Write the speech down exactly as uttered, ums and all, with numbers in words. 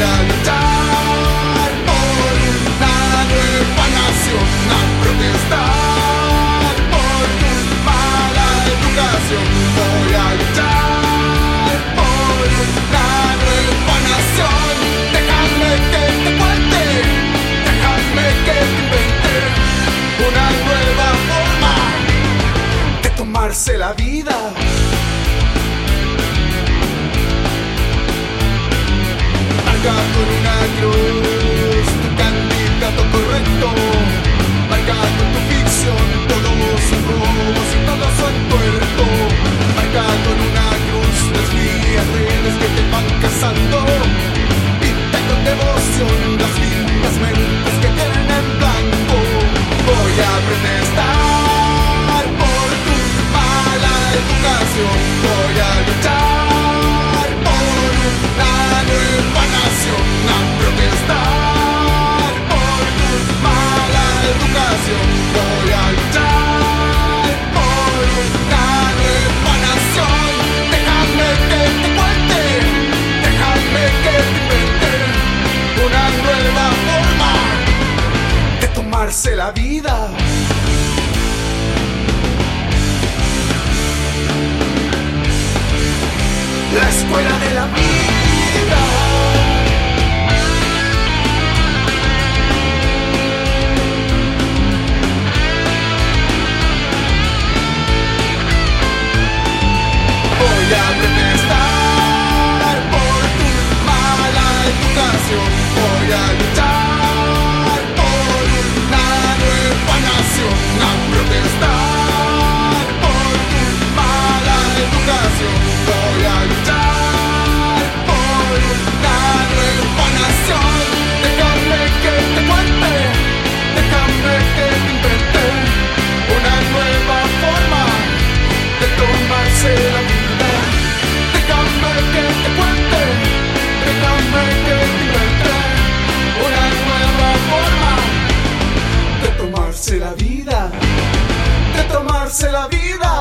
a luchar por una nueva nación, a protestar por tu mala educación. Voy a luchar por una nueva nación. Déjame que te cuente, déjame que te invente una nueva forma de tomarse la vida. Marca con una cruz tu candidato correcto. Marca con tu ficción todos sus robos y todo su entuerto. Marca con una cruz las vías redes que te van cazando. Pinta con devoción las lindas mentes que tienen en blanco. Voy a protestar por tu mala educación. Voy a luchar por una nueva nación, a protestar por tu mala educación. Voy a luchar por una nueva nación. Déjame que te cuente, déjame que te invente una nueva forma de tomarse la vida. La escuela de la vida. Voy a protestar por tu mala educación. Voy a luchar por una nueva nación, a protestar por tu mala educación. Voy a luchar por una nueva nación. Déjame que te cuente, déjame que te invente una nueva forma de tomarse la vida. Déjame que te cuente, déjame que te invente una nueva forma de tomarse la vida, de tomarse la vida.